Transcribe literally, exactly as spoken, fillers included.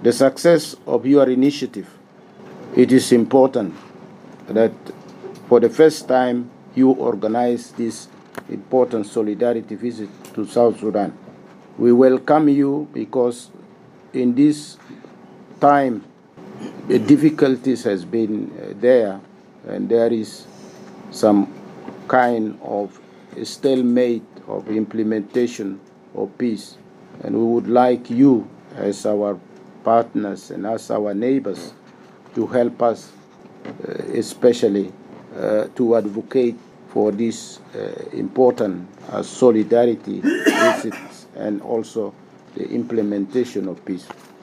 the success of your initiative, it is important that for the first time you organize this important solidarity visit to South Sudan. We welcome you because in this time the difficulties has been uh, there, and there is some kind of stalemate of implementation of peace, and we would like you as our partners and as our neighbors to help us uh, especially uh, to advocate for this uh, important uh, solidarity visits and also the implementation of peace.